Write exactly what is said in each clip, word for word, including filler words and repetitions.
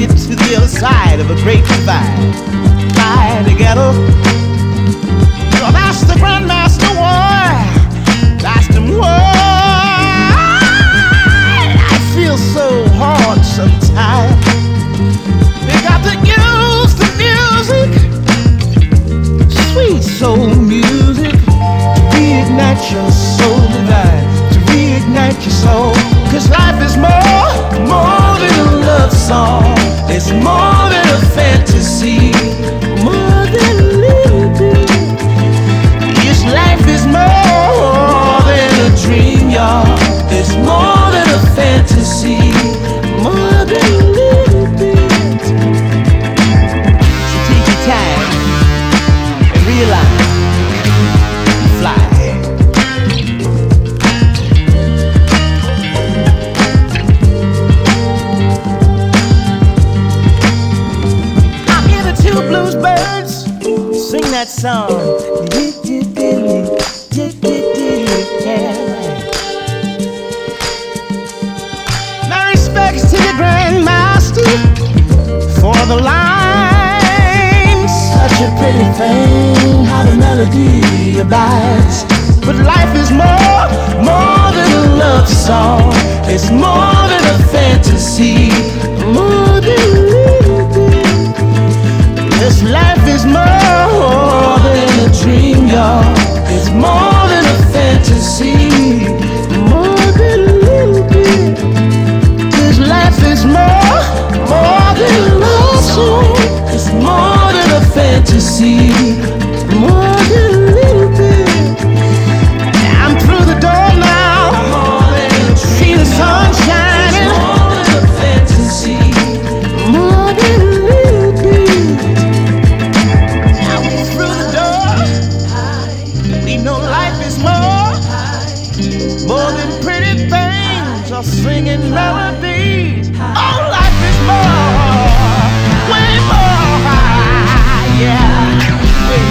it to the other side of a great divide. Fly together. Well, that's the Grandmaster War. That's the war. I feel so hard sometimes. They got to use the music, sweet soul music, to reignite your soul divine, to reignite your soul. Cause life is more, more than a love song. It's more than a fantasy, more than a little bit. Yes, life is more than a dream, y'all. It's more than a fantasy, more than a little bit. So take your time and realize, fly. Blues birds sing that song. My respects to the Grandmaster for the line. Such a pretty thing, how the melody abides. But life is more, more than a love song. It's more than a fantasy, more than a little bit. This life is more than a dream, y'all. It's more than a fantasy, more than a little bit. This life is more, more than a love song. It's more than a fantasy, more than a little bit. I'm through the door now. See the sun shining. More than a fantasy, more than a little bit. No, life is more, more than pretty things or singing melodies. Oh, life is more, way more, yeah, way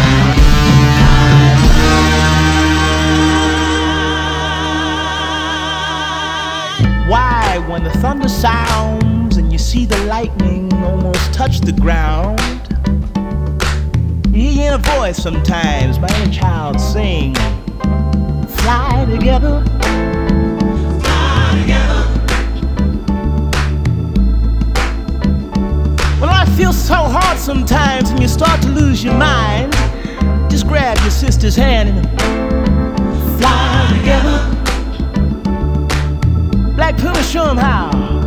more. Why, when the thunder sounds and you see the lightning almost touch the ground, you hear a voice sometimes by any child sing, fly together, fly together. Well, I feel so hard sometimes and you start to lose your mind. Just grab your sister's hand and fly together. Black Puma, show 'em how.